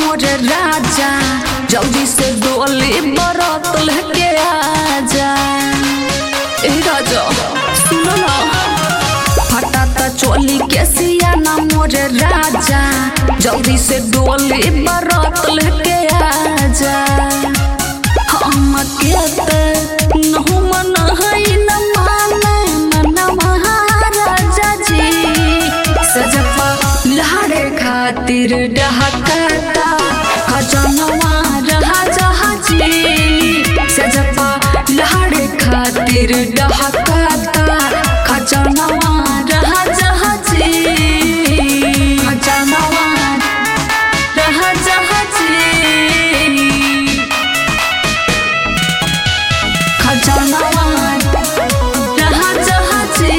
मोरे राजा जल्दी से डोली बरत लेके आजा। ए राजा सुनो ना फटाता चोली के सियाना मोरे राजा जल्दी से डोली बरत लेके आजा। हम कहते नहु मन है न माने मन महाराजा जी सजपा लहरे खातिर डहकाता खजनवा राजा जी सजपा लहरे खातिर डहकाता खजनवा राजा जी खजनवा राजा जी खजनवा राजा जी।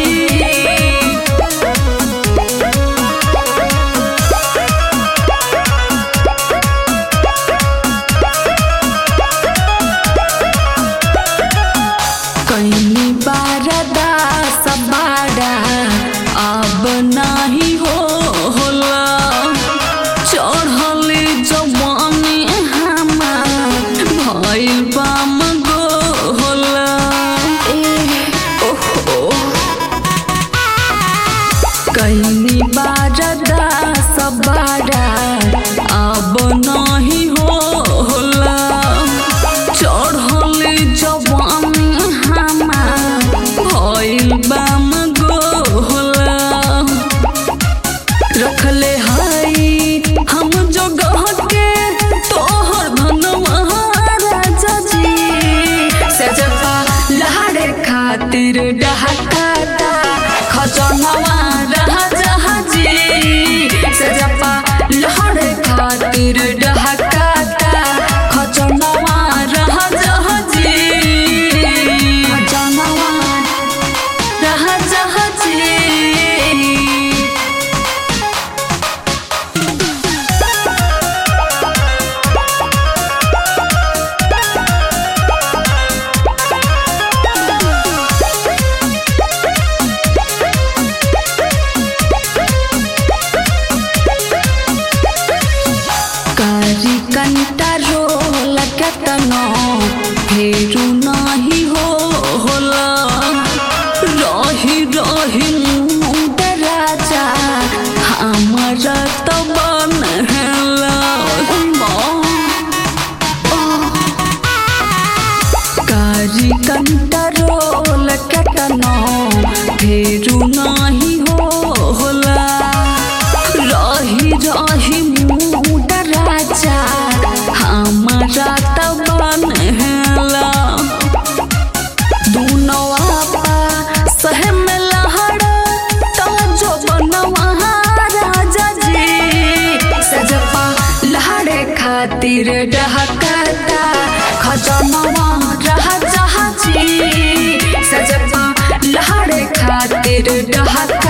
कहीं बारदा सबाड़ा अब नहीं होला चढ़ल जवानी हमार भइल बाम गो होला। कहीं बारदा सबाड़ा अब नहीं होला चढ़ल जवानी भइल बाम गो होला। रखले हई हम जगह के तोहर धनवा राजा जी सजपा लहरे खातिर डहकाता खजनवा राजा जी सजपा लहरे खातिर डहकाता खजनवा राजा जी खजनवा राजा जी। कारी कंटा रोल केतनो फेरू नहीं होला रही रही मुंड राजा हमारा तो बन हेला। कारी कंटा रोल केतनो फेरू नहीं होला रही रही मुंड राजा हमारा तो बन हेला। दोनों आपा सह में लहड़ तो जो बनवा राजा जी सजपा लहरे खातिर डहकाता खजनवा राजा जी सजपा लहरे खातिर डहकाता